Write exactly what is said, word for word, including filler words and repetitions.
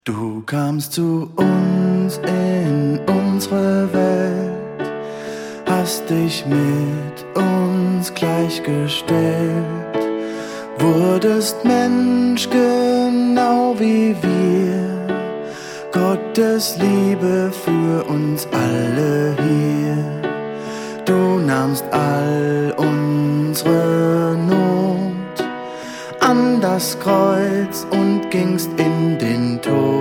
Du kamst zu uns in unsere Welt, hast dich mit uns gleichgestellt, wurdest Mensch genau wie wir, Gottes Liebe für uns alle hier. Du nahmst all unsere Not an das Kreuz und gingst in den Tod.